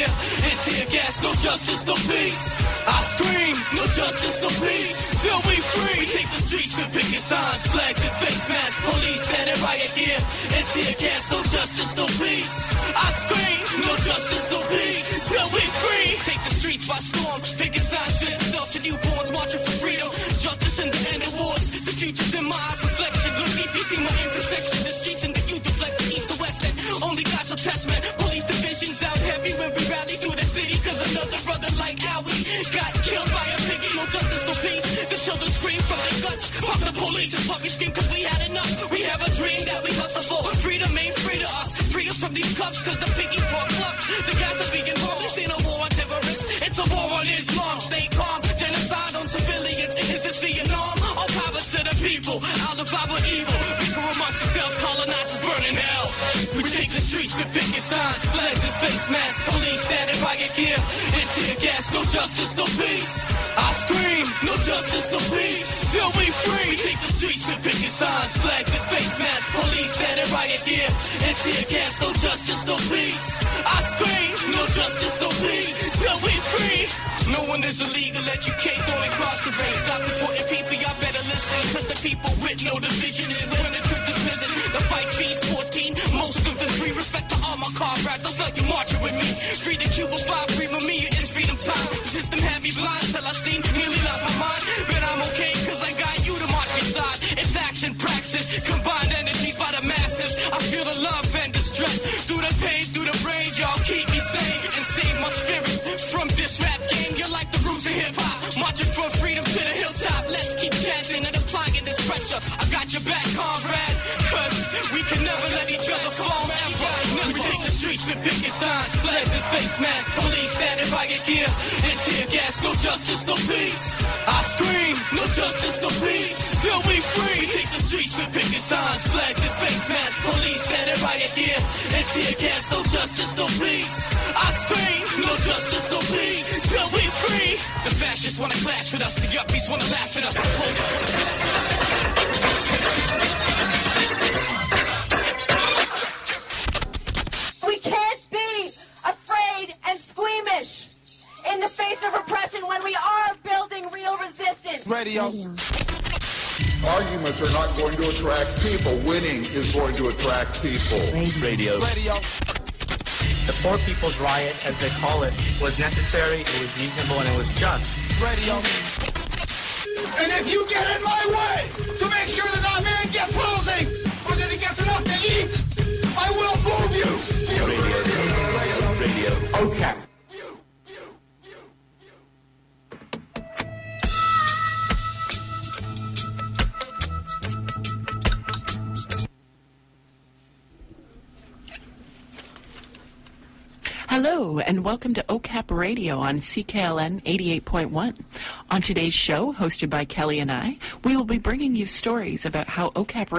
And tear gas, no justice, no peace. I scream, no justice, no peace. Till we free. We take the streets with picket signs, flags and face masks. Police stand in riot gear. And tear gas, no justice, no peace. I scream, no justice, no peace. Till we free. Take the streets by storm. Picket signs, fist adults and newborns marching for freedom. Justice in the end awards. The future's in my eyes, reflection. Look deep, you see my intersection. The streets and the youth deflect the east to west. And only God's a testament. Police divisions out heavy when we rally through the city. Cause another brother like Howie got killed by a piggy. No justice, no peace. The children scream from their guts. Fuck the police and fuck we scream cause we had enough. We have a dream that we hustle for. Freedom ain't free to us. Free us from these cuffs cause the piggy pork clubs. The guys are being homeless. Ain't a war on terrorists. It's a war on Islam. Stay calm. Genocide on civilians. Is this Vietnam? All power to the people. Out of our evil. We go amongst ourselves. Colonizers burning hell. We take the streets with picket signs. Flags and face masks. Police stand in riot gear. And tear gas. No justice, no peace. I scream. No justice, no peace. Till we free. We take the streets with picket signs. Flags and face masks. Police stand in riot gear. And tear gas. No justice, no peace. I scream. No justice, no peace. Till we free. No one is illegal, educate, don't incarcerate. Stop deporting people, y'all better listen. Cause the people with no division is when the truth is missing. The fight fees 14, most of it's free. Respect to all my comrades, I felt you marching with me. Free to Cuba 5, free with me, it's freedom time. The system had me blind till I seen, nearly lost my mind. But I'm okay, cause I got you to march beside. It's action, praxis, combined energies by the masses. I feel the love and distress. Through the pain, through the rain, y'all keep me sane and save my spirit from this rap game. You're like the roots of hip-hop, marching from freedom to the hilltop. Let's keep chanting and applying this pressure. I got your back, comrade, cause we can never let each other fall ever. We take the streets with picket signs, flags and face masks. Police stand in riot gear and tear gas. No justice, no peace. I scream, no justice, no peace. Till we free. We take the streets with picket signs, flags and face masks. Police stand in riot gear and tear gas. No justice, no peace. I scream, no justice, no peace. Till we free. The fascists wanna clash with us. The yuppies wanna laugh at us. The police wanna clash with us. We can't be afraid and squeamish in the face of repression when we are building real resistance. Radio. Arguments are not going to attract people. Winning is going to attract people. Radio. The Poor People's Riot, as they call it, was necessary, it was reasonable, and it was just. Radio. And if you get in my way to make sure that our man gets housing or that he gets enough to eat, I will move you. Radio. Okay. Hello, and welcome to OCAP Radio on CKLN 88.1. On today's show, hosted by Kelly and I, we will be bringing you stories about how OCAP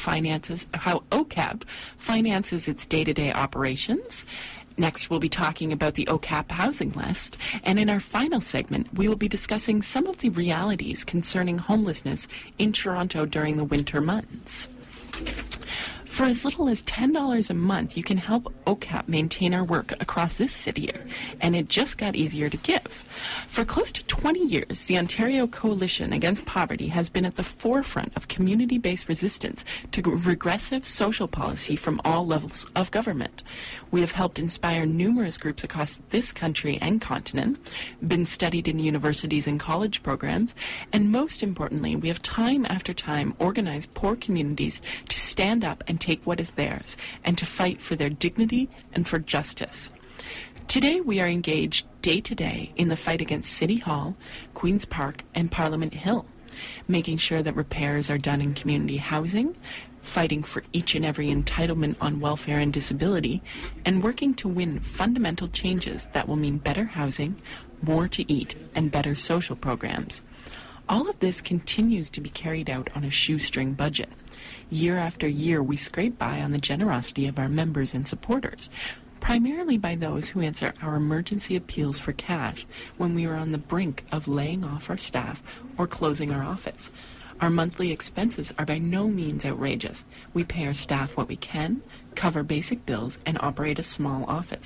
finances its day-to-day operations. Next, we'll be talking about the OCAP housing list. And in our final segment, we will be discussing some of the realities concerning homelessness in Toronto during the winter months. For as little as $10 a month, you can help OCAP maintain our work across this city, and it just got easier to give. For close to 20 years, the Ontario Coalition Against Poverty has been at the forefront of community-based resistance to regressive social policy from all levels of government. We have helped inspire numerous groups across this country and continent, been studied in universities and college programs, and most importantly, we have time after time organized poor communities to stand up and take what is theirs, and to fight for their dignity and for justice. Today we are engaged day to day in the fight against City Hall, Queen's Park, and Parliament Hill, making sure that repairs are done in community housing, fighting for each and every entitlement on welfare and disability, and working to win fundamental changes that will mean better housing, more to eat, and better social programs. All of this continues to be carried out on a shoestring budget. Year after year, we scrape by on the generosity of our members and supporters, primarily by those who answer our emergency appeals for cash when we are on the brink of laying off our staff or closing our office. Our monthly expenses are by no means outrageous. We pay our staff what we can, cover basic bills, and operate a small office.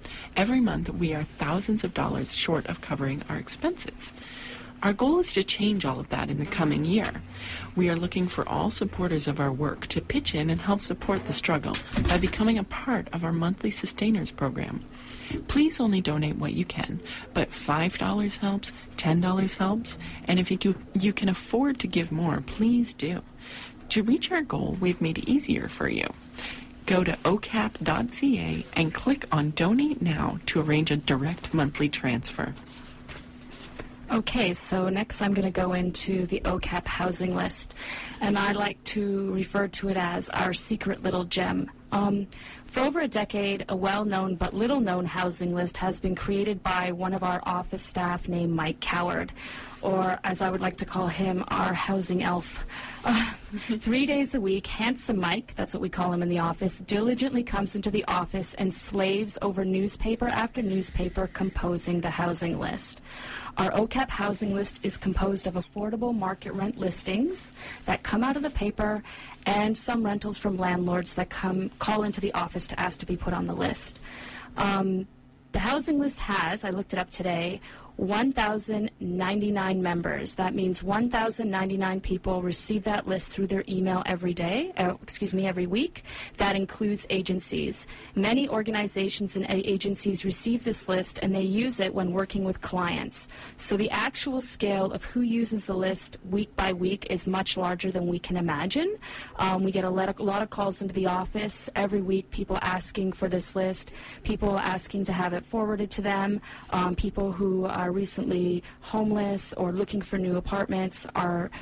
Every month, we are thousands of dollars short of covering our expenses. Our goal is to change all of that in the coming year. We are looking for all supporters of our work to pitch in and help support the struggle by becoming a part of our monthly Sustainers program. Please only donate what you can, but $5 helps, $10 helps, and if you can afford to give more, please do. To reach our goal, we've made it easier for you. Go to ocap.ca and click on Donate Now to arrange a direct monthly transfer. Okay, so next I'm going to go into the OCAP housing list, and I like to refer to it as our secret little gem. For over a decade, a well-known but little-known housing list has been created by one of our office staff named Mike Coward, or as I would like to call him, our housing elf. 3 days a week, handsome Mike, that's what we call him in the office, diligently comes into the office and slaves over newspaper after newspaper composing the housing list. Our OCAP housing list is composed of affordable market rent listings that come out of the paper and some rentals from landlords that call into the office to ask to be put on the list. The housing list has, I looked it up today, 1,099 members. That means 1,099 people receive that list through their email every week. That includes agencies. Many organizations and agencies receive this list and they use it when working with clients. So the actual scale of who uses the list week by week is much larger than we can imagine. We get a lot of calls into the office every week, people asking for this list, people asking to have it forwarded to them, people who are recently homeless or looking for new apartments are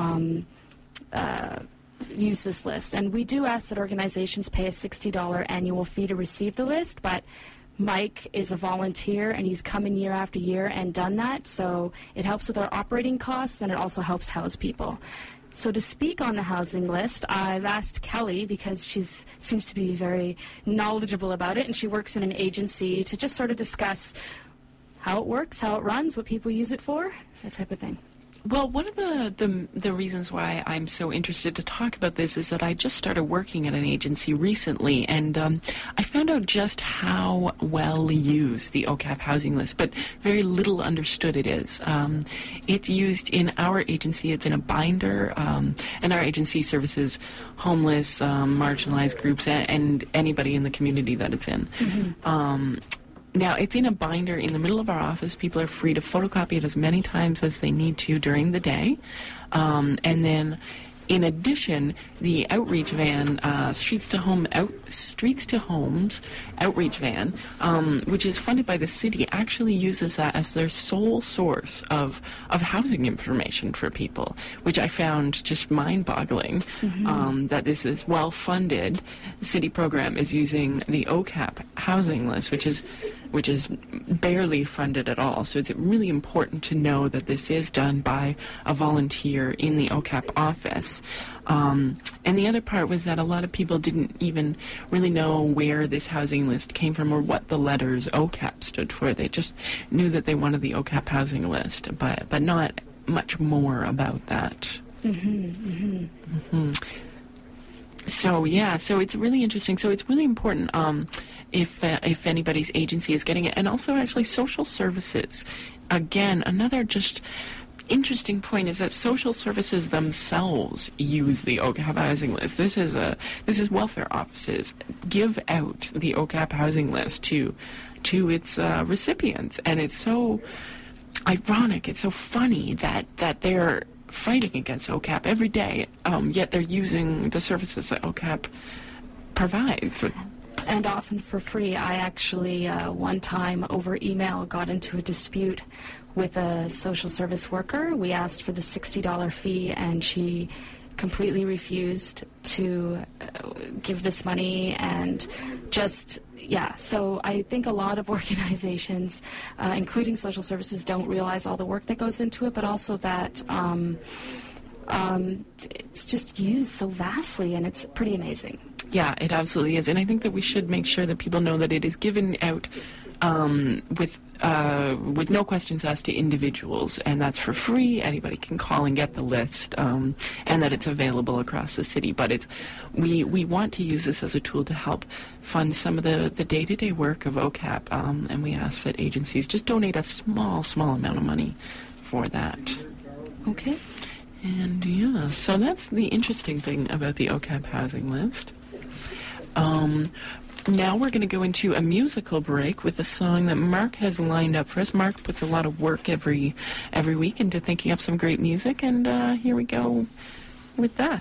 use this list. And we do ask that organizations pay a $60 annual fee to receive the list, but Mike is a volunteer and he's come in year after year and done that, so it helps with our operating costs and it also helps house people. So to speak on the housing list, I've asked Kelly, because she seems to be very knowledgeable about it and she works in an agency, to just sort of discuss how it works, how it runs, what people use it for, that type of thing. Well, one of the reasons why I'm so interested to talk about this is that I just started working at an agency recently, and I found out just how well used the OCAP housing list, but very little understood it is. It's used in our agency. It's in a binder, and our agency services homeless, marginalized groups, and anybody in the community that it's in. Mm-hmm. Now, it's in a binder in the middle of our office. People are free to photocopy it as many times as they need to during the day. And then, in addition, the outreach van, Streets to Homes outreach van, which is funded by the city, actually uses that as their sole source of housing information for people, which I found just mind-boggling. Mm-hmm. That this is well-funded city program is using the OCAP housing list, which is barely funded at all. So it's really important to know that this is done by a volunteer in the OCAP office. And the other part was that a lot of people didn't even really know where this housing list came from or what the letters OCAP stood for. They just knew that they wanted the OCAP housing list, but not much more about that. Mm-hmm, mm-hmm. Mm-hmm. So it's really interesting. So it's really important if anybody's agency is getting it, and also actually social services. Again, another just interesting point is that social services themselves use the OCAP housing list. This is welfare offices give out the OCAP housing list to its recipients, and it's so ironic. It's so funny that they're fighting against OCAP every day, yet they're using the services that OCAP provides. And often for free. I actually, one time over email, got into a dispute with a social service worker. We asked for the $60 fee, and she completely refused to give this money, and just, so I think a lot of organizations, including social services, don't realize all the work that goes into it, but also that it's just used so vastly, and it's pretty amazing. Yeah, it absolutely is. And I think that we should make sure that people know that it is given out with with no questions asked to individuals, and that's for free. Anybody can call and get the list, and that it's available across the city. But we want to use this as a tool to help fund some of the day-to-day work of OCAP, and we ask that agencies just donate a small amount of money for that. Okay? And yeah, so that's the interesting thing about the OCAP housing list. Now we're going to go into a musical break with a song that Mark has lined up for us. Mark puts a lot of work every week into thinking up some great music, and here we go with that.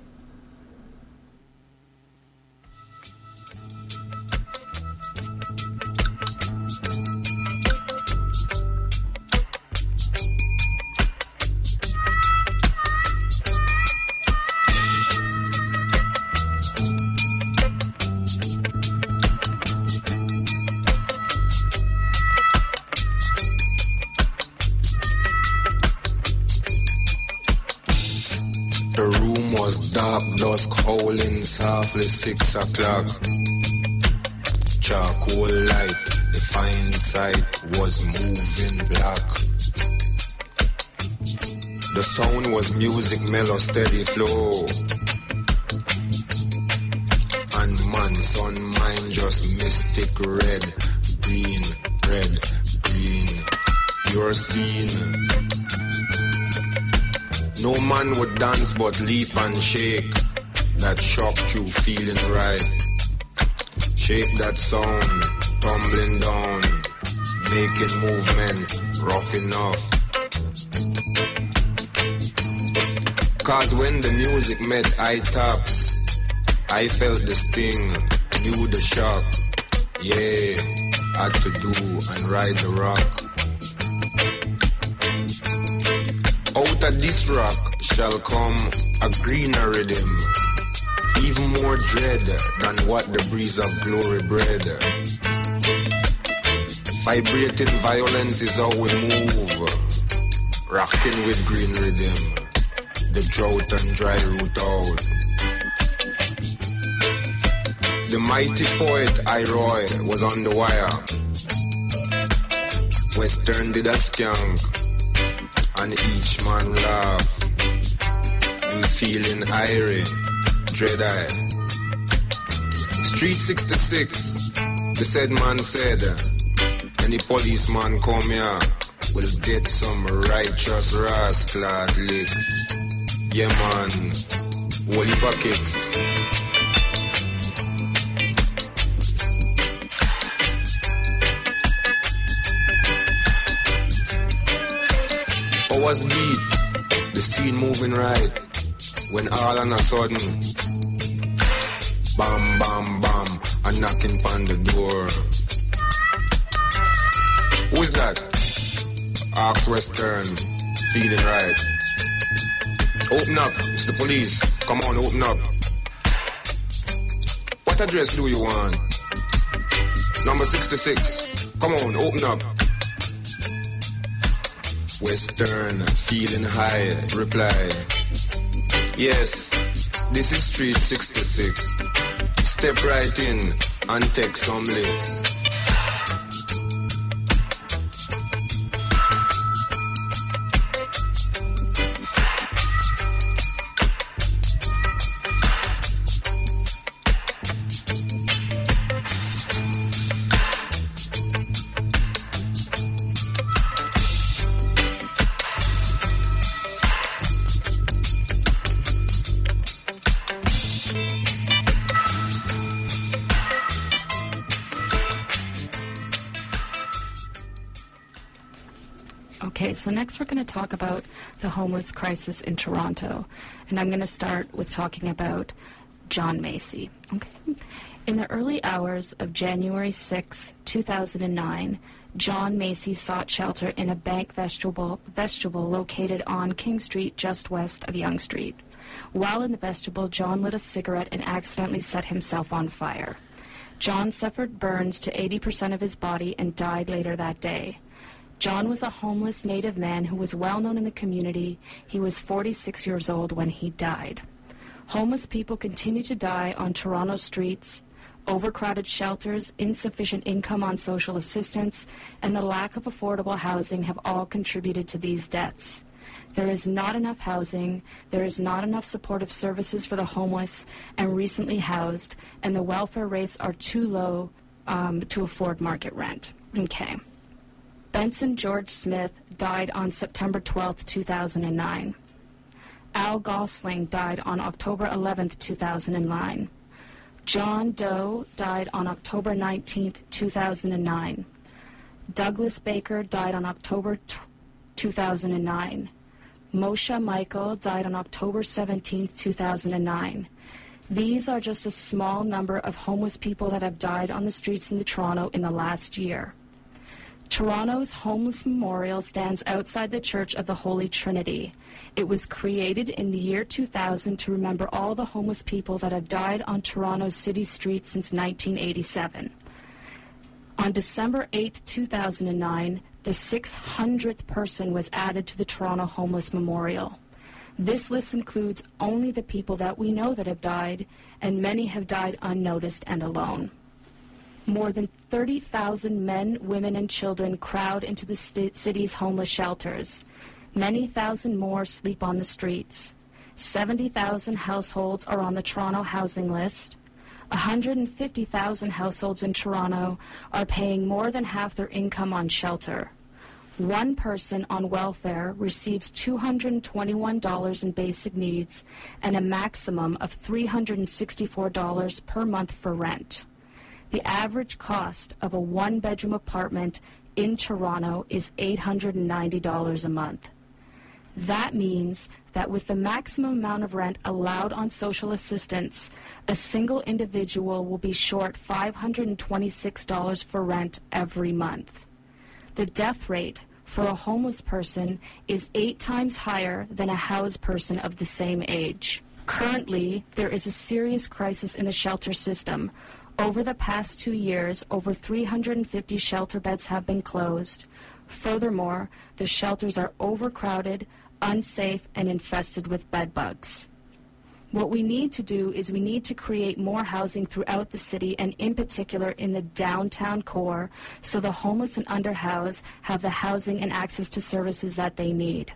The room was dark, dusk howling softly, 6 o'clock. Charcoal light, the fine sight was moving black. The sound was music, mellow, steady flow. And man's on mind just mystic red, green, pure scene. No man would dance but leap and shake. That shock you feeling right. Shape that sound, tumbling down, making movement rough enough. Cause when the music met eye tops, I felt the sting, knew the shock. Yeah, had to do and ride the rock. Out of this rock shall come a greener rhythm, even more dread than what the breeze of glory bred. Vibrating violence is how we move, rocking with green rhythm, the drought and dry root out. The mighty poet Iroy was on the wire. Western did a skank, and each man laugh. Him feeling irie, dread eye. Street 66, the said man said, any policeman come here will get some righteous rascal licks. Yeah man, whole heap of kicks. Hours beat, the scene moving right, when all on a sudden, bam, bam, bam, a knocking on the door. Who's that? Ask Western, feeling right. Open up, it's the police, come on, open up. What address do you want? Number 66, come on, open up. Western, feeling high, reply. Yes, this is Street 66. Step right in and take some licks. Okay, so next we're going to talk about the homeless crisis in Toronto. And I'm going to start with talking about John Macy. Okay. In the early hours of January 6, 2009, John Macy sought shelter in a bank vestibule located on King Street just west of Yonge Street. While in the vestibule, John lit a cigarette and accidentally set himself on fire. John suffered burns to 80% of his body and died later that day. John was a homeless Native man who was well known in the community. He was 46 years old when he died. Homeless people continue to die on Toronto streets. Overcrowded shelters, insufficient income on social assistance, and the lack of affordable housing have all contributed to these deaths. There is not enough housing, there is not enough supportive services for the homeless and recently housed, and the welfare rates are too low to afford market rent. Okay. Benson George Smith died on September 12, 2009. Al Gosling died on October 11, 2009. John Doe died on October 19, 2009. Douglas Baker died on October 2009. Moshe Michael died on October 17, 2009. These are just a small number of homeless people that have died on the streets in Toronto in the last year. Toronto's Homeless Memorial stands outside the Church of the Holy Trinity. It was created in the year 2000 to remember all the homeless people that have died on Toronto's city streets since 1987. On December 8, 2009, the 600th person was added to the Toronto Homeless Memorial. This list includes only the people that we know that have died, and many have died unnoticed and alone. More than 30,000 men, women, and children crowd into the city's homeless shelters. Many thousand more sleep on the streets. 70,000 households are on the Toronto housing list. 150,000 households in Toronto are paying more than half their income on shelter. One person on welfare receives $221 in basic needs and a maximum of $364 per month for rent. The average cost of a one-bedroom apartment in Toronto is $890 a month. That means that with the maximum amount of rent allowed on social assistance, a single individual will be short $526 for rent every month. The death rate for a homeless person is 8 times higher than a housed person of the same age. Currently, there is a serious crisis in the shelter system. Over the past 2 years, over 350 shelter beds have been closed. Furthermore, the shelters are overcrowded, unsafe, and infested with bed bugs. What we need to do is we need to create more housing throughout the city, and in particular in the downtown core, so the homeless and underhoused have the housing and access to services that they need.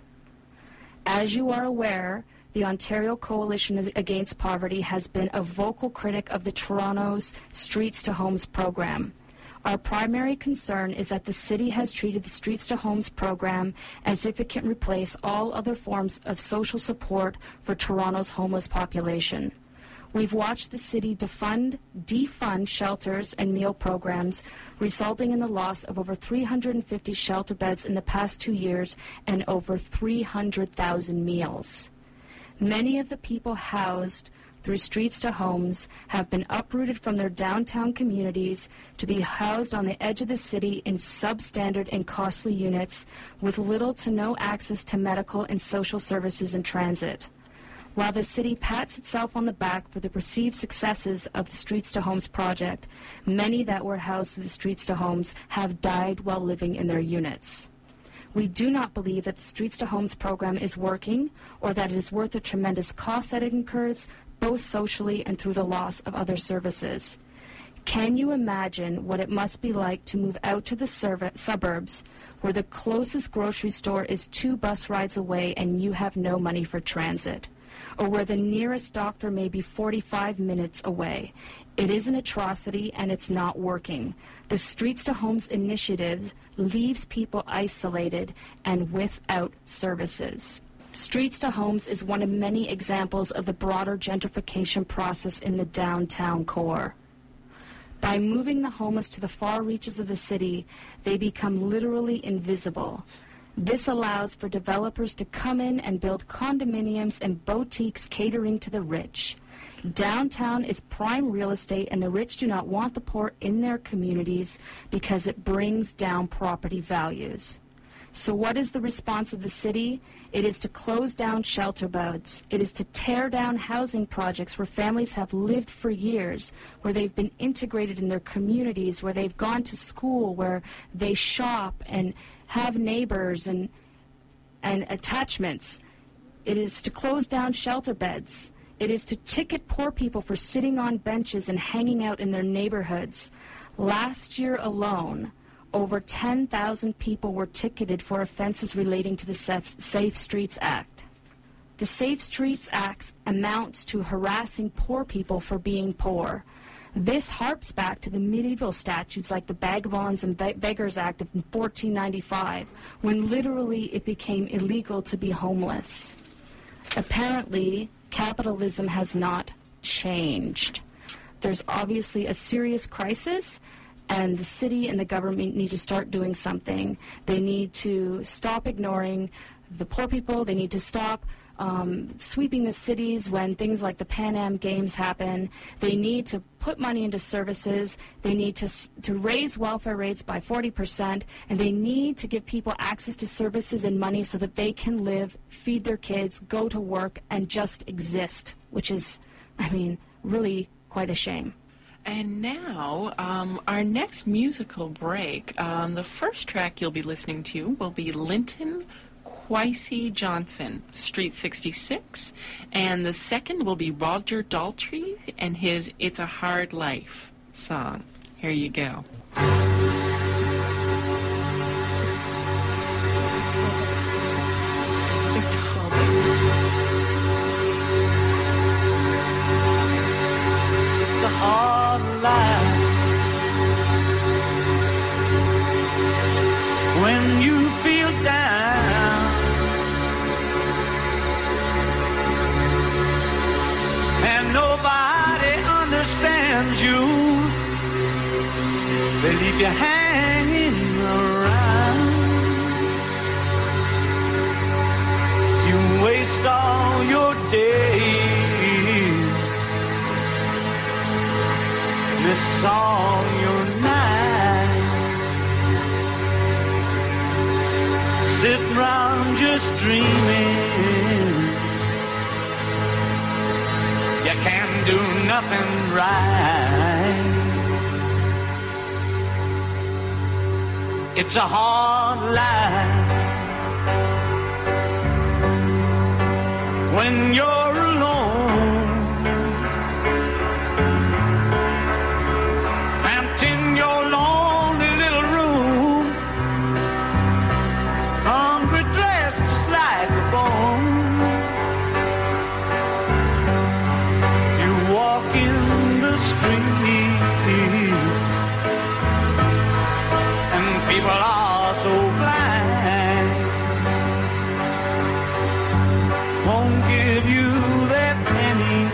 As you are aware, the Ontario Coalition Against Poverty has been a vocal critic of the Toronto's Streets to Homes program. Our primary concern is that the city has treated the Streets to Homes program as if it can replace all other forms of social support for Toronto's homeless population. We've watched the city defund shelters and meal programs, resulting in the loss of over 350 shelter beds in the past 2 years and over 300,000 meals. Many of the people housed through Streets to Homes have been uprooted from their downtown communities to be housed on the edge of the city in substandard and costly units with little to no access to medical and social services and transit. While the city pats itself on the back for the perceived successes of the Streets to Homes project, many that were housed through the Streets to Homes have died while living in their units. We do not believe that the Streets to Homes program is working or that it is worth the tremendous cost that it incurs, both socially and through the loss of other services. Can you imagine what it must be like to move out to the suburbs where the closest grocery store is 2 bus rides away and you have no money for transit, or where the nearest doctor may be 45 minutes away? It is an atrocity, and it's not working. The Streets to Homes initiative leaves people isolated and without services. Streets to Homes is one of many examples of the broader gentrification process in the downtown core. By moving the homeless to the far reaches of the city, they become literally invisible. This allows for developers to come in and build condominiums and boutiques catering to the rich. Downtown is prime real estate, and the rich do not want the poor in their communities because it brings down property values. So what is the response of the city? It is to close down shelter beds. It is to tear down housing projects where families have lived for years, where they've been integrated in their communities, where they've gone to school, where they shop and have neighbors and attachments. It is to close down shelter beds. It is to ticket poor people for sitting on benches and hanging out in their neighborhoods. Last year alone, over 10,000 people were ticketed for offenses relating to the Safe Streets Act. The Safe Streets Act amounts to harassing poor people for being poor. This harps back to the medieval statutes like the Vagabonds and Beggars Act of 1495, when literally it became illegal to be homeless. Apparently, capitalism has not changed. There's obviously a serious crisis, and the city and the government need to start doing something. They need to stop ignoring the poor people. They need to stop sweeping the cities when things like the Pan Am Games happen. They need to put money into services. They need to raise welfare rates by 40%, and they need to give people access to services and money so that they can live, feed their kids, go to work, and just exist, which is, really quite a shame. And now, our next musical break, the first track you'll be listening to will be Linton Kwesi Johnson, Street 66, and the second will be Roger Daltrey and his It's a Hard Life song. Here you go. It's a hard life when you feel down. And nobody understands you. They leave you hanging around. You waste all your days, miss all your nights, sitting around just dreaming. You can't do nothing right. It's a hard life when you're alone, cramped in your lonely little room, hungry, dressed just like a bone. Walk in the streets, and people are so blind, won't give you their penny.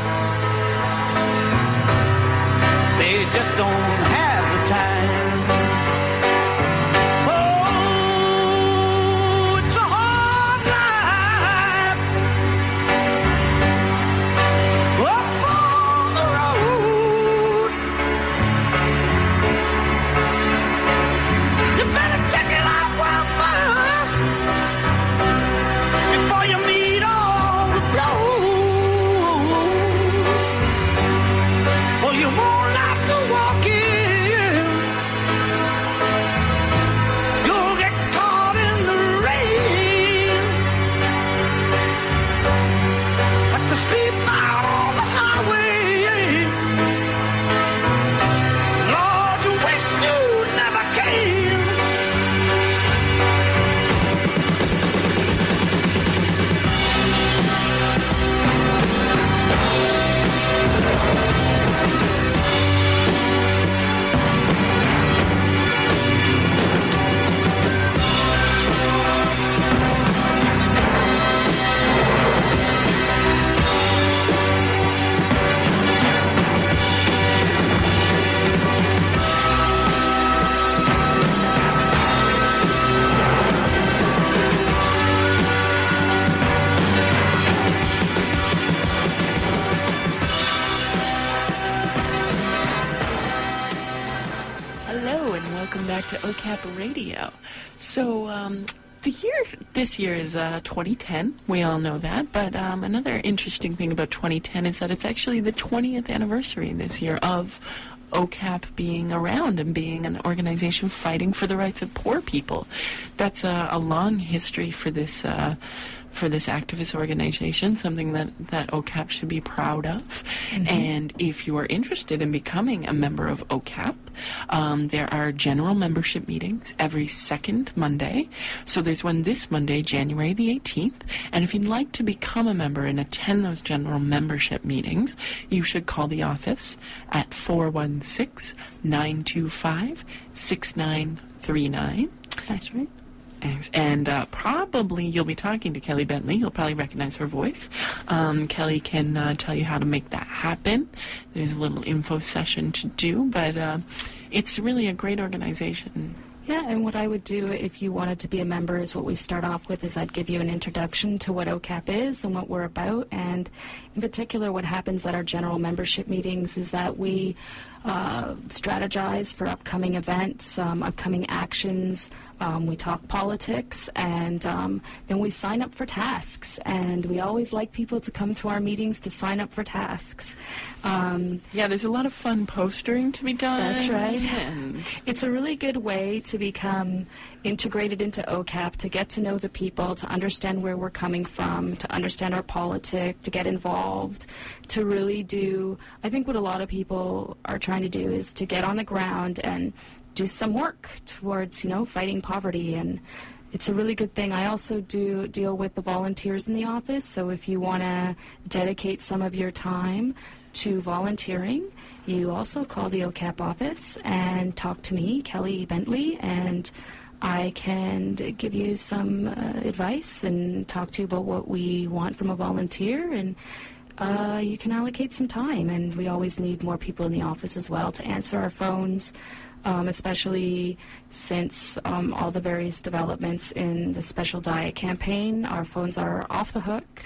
They just don't have the time. Oh, it's a hard life. To OCAP Radio. So this year is 2010. We all know that. But another interesting thing about 2010 is that it's actually the 20th anniversary this year of OCAP being around and being an organization fighting for the rights of poor people. That's a long history for this for this activist organization, something that OCAP should be proud of. And if you are interested in becoming a member of OCAP, there are general membership meetings every second Monday. So there's one this Monday, January the 18th. And if you'd like to become a member and attend those general membership meetings, you should call the office at 416-925-6939. That's right. And probably you'll be talking to Kelly Bentley. You'll probably recognize her voice. Kelly can tell you how to make that happen. There's a little info session to do, but it's really a great organization. Yeah, and what I would do if you wanted to be a member is what we start off with is I'd give you an introduction to what OCAP is and what we're about. And in particular, what happens at our general membership meetings is that we strategize for upcoming events, upcoming actions. We talk politics, and then we sign up for tasks. And we always like people to come to our meetings to sign up for tasks. There's a lot of fun postering to be done. That's right. It's a really good way to become integrated into OCAP, to get to know the people, to understand where we're coming from, to understand our politics, to get involved, to really do, I think what a lot of people are trying to do is to get on the ground and do some work towards, fighting poverty, and it's a really good thing. I also do deal with the volunteers in the office, so if you want to dedicate some of your time to volunteering, you also call the OCAP office and talk to me, Kelly Bentley, and I can give you some advice and talk to you about what we want from a volunteer, and you can allocate some time. And we always need more people in the office as well to answer our phones, especially since all the various developments in the special diet campaign. Our phones are off the hook,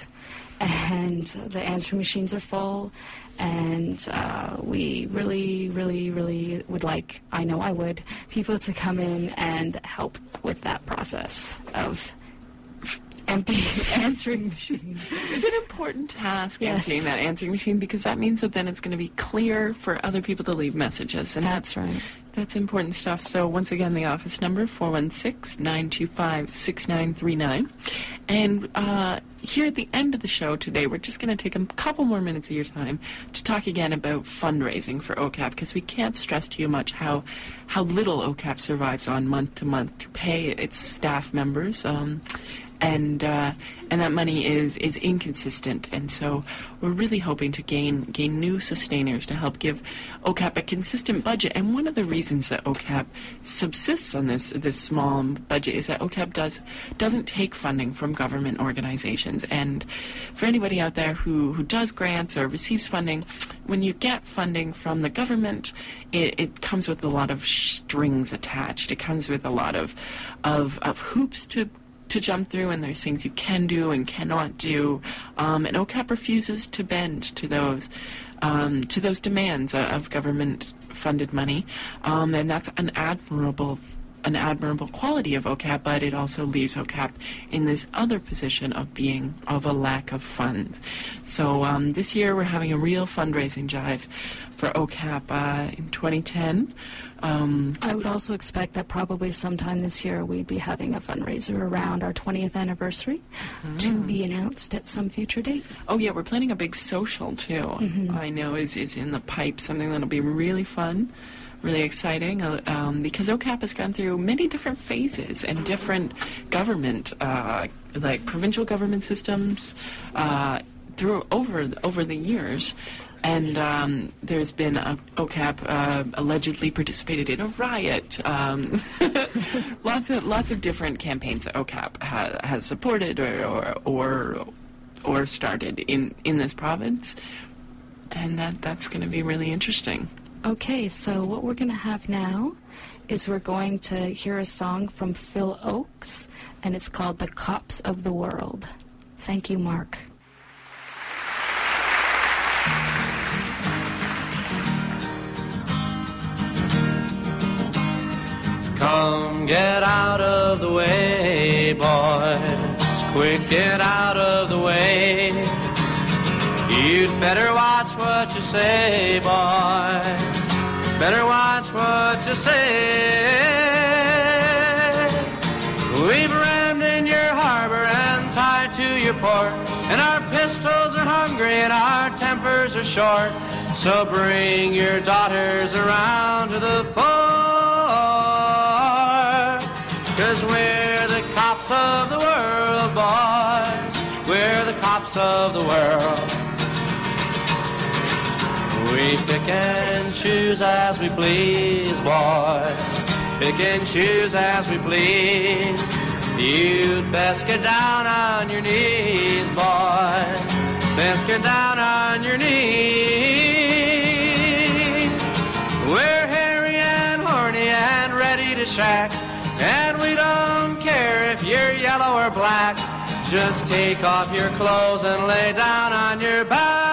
and the answering machines are full. And we really, really, really would like, I know I would, people to come in and help with that process of emptying the answering machine. It's an important task, emptying that answering machine, because that means that then it's going to be clear for other people to leave messages. And that's right. That's important stuff. So once again, the office number, 416-925-6939. And here at the end of the show today, we're just going to take a couple more minutes of your time to talk again about fundraising for OCAP, because we can't stress to you much how little OCAP survives on month to month to pay its staff members. And that money is inconsistent, and so we're really hoping to gain new sustainers to help give OCAP a consistent budget. And one of the reasons that OCAP subsists on this small budget is that OCAP doesn't take funding from government organizations. And for anybody out there who does grants or receives funding, when you get funding from the government, it comes with a lot of strings attached. It comes with a lot of hoops to jump through, and there's things you can do and cannot do, and OCAP refuses to bend to those demands of government-funded money, and that's an admirable quality of OCAP, but it also leaves OCAP in this other position of being of a lack of funds. So this year we're having a real fundraising drive for OCAP in 2010. I would also expect that probably sometime this year we'd be having a fundraiser around our 20th anniversary to be announced at some future date. Oh, yeah, we're planning a big social, too. I know is in the pipe, something that'll be really fun, really exciting, because OCAP has gone through many different phases and different government, like provincial government systems, over the years. And there's been OCAP allegedly participated in a riot. Lots of different campaigns that OCAP has supported or started in this province, and that's going to be really interesting. Okay, so what we're going to have now is we're going to hear a song from Phil Oakes, and it's called "The Cops of the World." Thank you, Mark. Come, get out of the way, boys. Quick, get out of the way. You'd better watch what you say, boys. Better watch what you say. We've rammed in your harbor and tied tied to your port, and our pistols are hungry and our tempers are short. So bring your daughters around to the fore, 'cause we're the cops of the world, boys. We're the cops of the world. We pick and choose as we please, boys. Pick and choose as we please. You'd best get down on your knees, boys. Best get down on your knees. We're hairy and horny and ready to shack, and we don't care if you're yellow or black. Just take off your clothes and lay down on your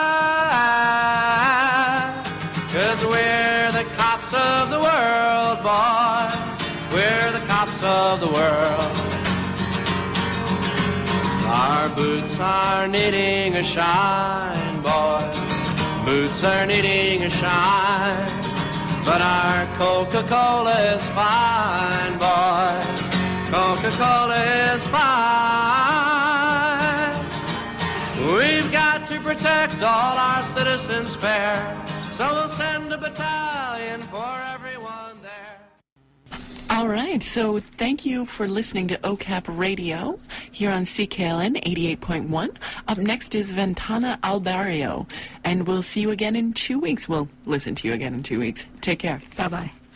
back, 'cause we're the cops of the world, boys. We're the cops of the world. Our boots are needing a shine, boys. Boots are needing a shine. But our Coca-Cola is fine, boys. Coca-Cola is fine. We've got to protect all our citizens fair, so we'll send a battalion for everyone there. All right, so thank you for listening to OCAP Radio here on CKLN 88.1. Up next is Ventana Albario, and we'll see you again in 2 weeks. We'll listen to you again in 2 weeks. Take care. Bye-bye.